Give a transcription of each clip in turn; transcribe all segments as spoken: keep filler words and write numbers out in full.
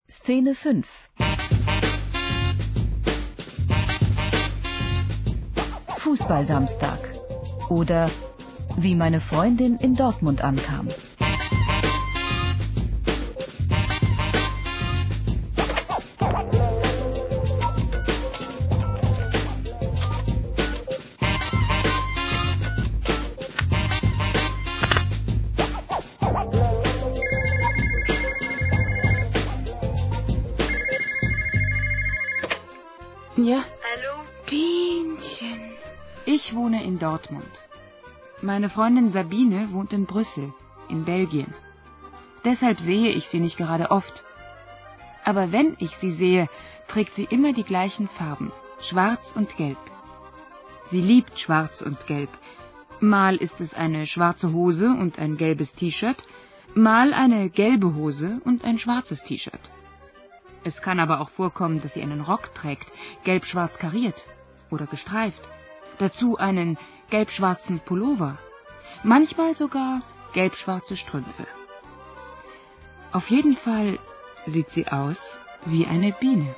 Szene fünf. Fußballsamstag. Oder wie meine Freundin in Dortmund ankam. Ja? Hallo? Bienchen. Ich wohne in Dortmund. Meine Freundin Sabine wohnt in Brüssel, in Belgien. Deshalb sehe ich sie nicht gerade oft. Aber wenn ich sie sehe, trägt sie immer die gleichen Farben, schwarz und gelb. Sie liebt schwarz und gelb. Mal ist es eine schwarze Hose und ein gelbes T-Shirt, mal eine gelbe Hose und ein schwarzes T-Shirt. Es kann aber auch vorkommen, dass sie einen Rock trägt, gelb-schwarz kariert oder gestreift. Dazu einen gelb-schwarzen Pullover. Manchmal sogar gelb-schwarze Strümpfe. Auf jeden Fall sieht sie aus wie eine Biene.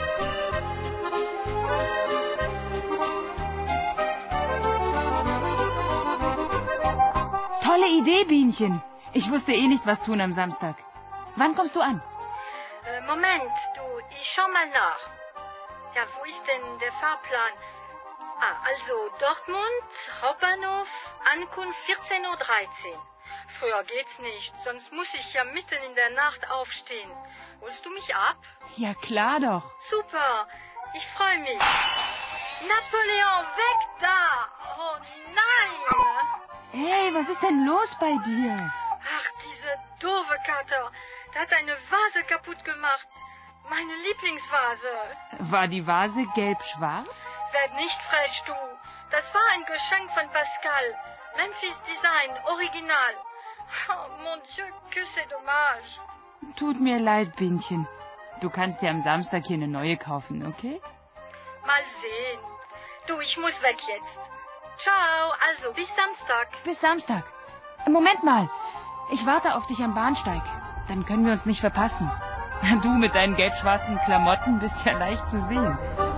Tolle Idee, Bienchen. Ich wusste eh nicht, was tun am Samstag. Wann kommst du an? Äh, Moment, du, ich schau mal nach. Ja, wo ist denn der Fahrplan? Ah, also Dortmund, Hauptbahnhof, Ankunft vierzehn Uhr dreizehn. Früher geht's nicht, sonst muss ich ja mitten in der Nacht aufstehen. Holst du mich ab? Ja, klar doch. Super, ich freue mich. Napoleon, weg da! Oh nein! Hey, was ist denn los bei dir? Ach, diese doofe Kater. Der hat eine Vase kaputt gemacht. Meine Lieblingsvase. War die Vase gelb-schwarz? Werd nicht frech, du. Das war ein Geschenk von Pascal. Memphis Design, Original. Oh, mon Dieu, que c'est dommage. Tut mir leid, Bienchen. Du kannst dir am Samstag hier eine neue kaufen, okay? Mal sehen. Du, ich muss weg jetzt. Ciao, also bis Samstag. Bis Samstag. Moment mal. Ich warte auf dich am Bahnsteig. Dann können wir uns nicht verpassen. Du mit deinen gelb-schwarzen Klamotten bist ja leicht zu sehen.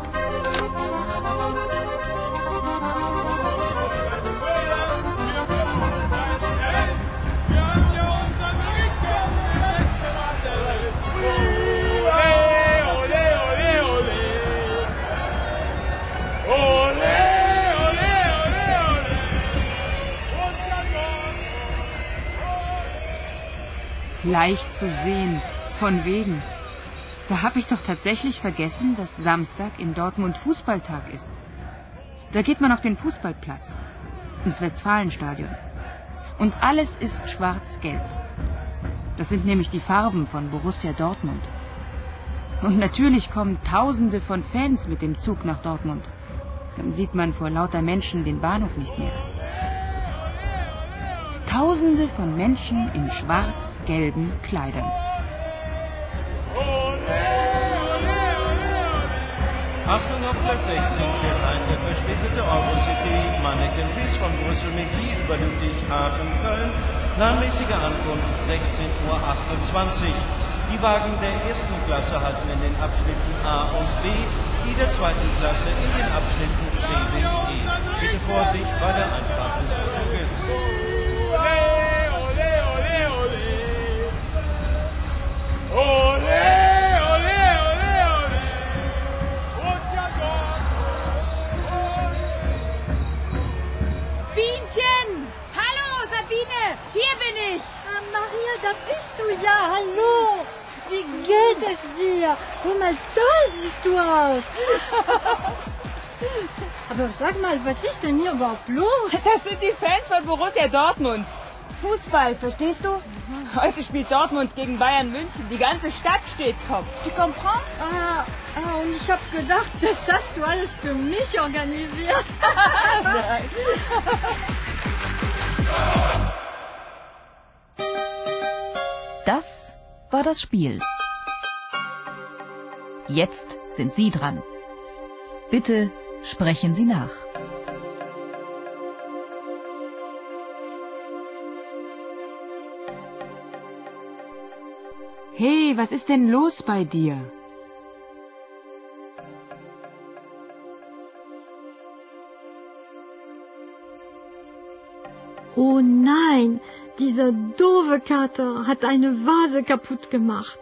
Leicht zu sehen, von wegen. Da habe ich doch tatsächlich vergessen, dass Samstag in Dortmund Fußballtag ist. Da geht man auf den Fußballplatz, ins Westfalenstadion. Und alles ist schwarz-gelb. Das sind nämlich die Farben von Borussia Dortmund. Und natürlich kommen Tausende von Fans mit dem Zug nach Dortmund. Dann sieht man vor lauter Menschen den Bahnhof nicht mehr. Tausende von Menschen in schwarz-gelben Kleidern. Achtung auf Platz sechzehn fährt ein der verspätete Eurocity Manneken bis von Brüssel-Midi über Ludwigshafen-Köln. Planmäßige Ankunft sechzehn Uhr achtundzwanzig. Die Wagen der ersten Klasse halten in den Abschnitten A und B, die der zweiten Klasse in den Abschnitten C bis E. Bitte Vorsicht bei der Einfahrt des Zuges. Bienchen! Hallo, Sabine! Hier bin ich! Ah, Maria, da bist du ja! Hallo! Wie geht es dir? Guck mal, toll siehst du aus! Aber sag mal, was ist denn hier überhaupt los? Das sind die Fans von Borussia Dortmund. Fußball, verstehst du? Heute spielt Dortmund gegen Bayern München. Die ganze Stadt steht Kopf. Tu comprends? Ah, ah, und ich habe gedacht, das hast du alles für mich organisiert. Nein. Das war das Spiel. Jetzt sind Sie dran. Bitte sprechen Sie nach. Hey, was ist denn los bei dir? Oh nein, dieser doofe Kater hat eine Vase kaputt gemacht.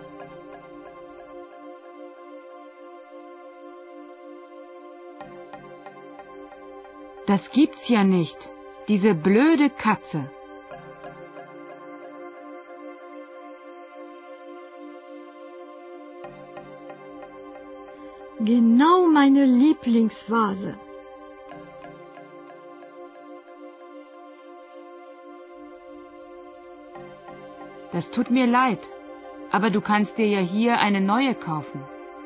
Das gibt's ja nicht. Diese blöde Katze. Genau meine Lieblingsvase. Das tut mir leid, aber du kannst dir ja hier eine neue kaufen.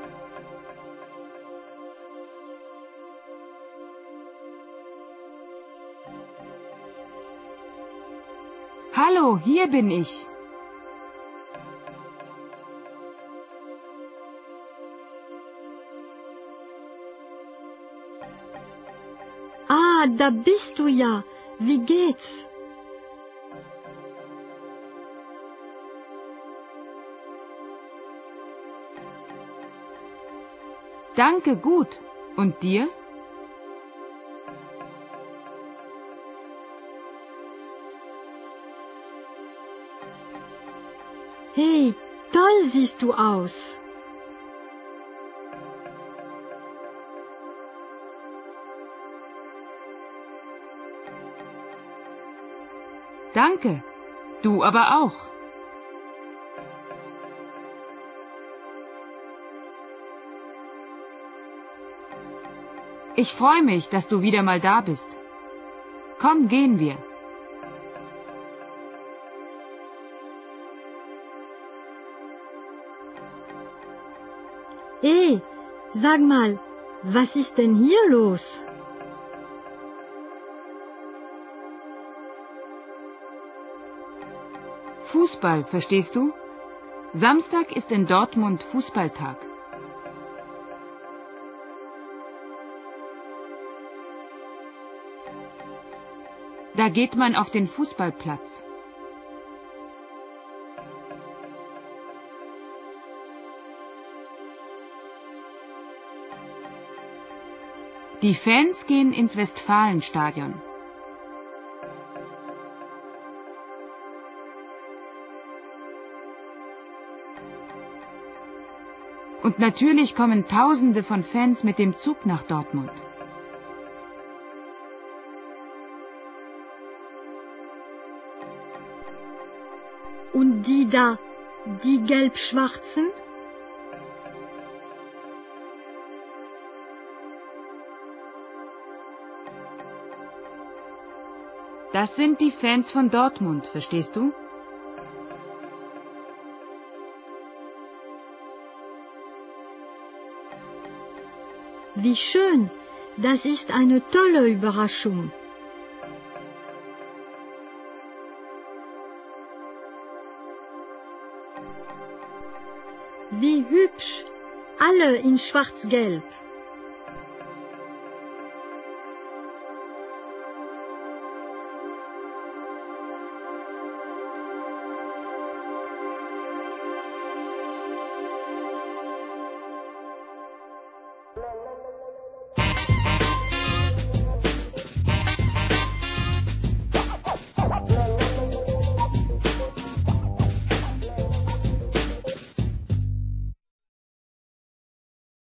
Hallo, hier bin ich. Ah, da bist du ja. Wie geht's? Danke, gut. Und dir? Hey, toll siehst du aus. Danke. Du aber auch. Ich freue mich, dass du wieder mal da bist. Komm, gehen wir. Hey, sag mal, was ist denn hier los? Fußball, verstehst du? Samstag ist in Dortmund Fußballtag. Da geht man auf den Fußballplatz. Die Fans gehen ins Westfalenstadion. Und natürlich kommen Tausende von Fans mit dem Zug nach Dortmund. Und die da, die Gelb-Schwarzen? Das sind die Fans von Dortmund, verstehst du? Wie schön, das ist eine tolle Überraschung. Wie hübsch, alle in schwarz-gelb.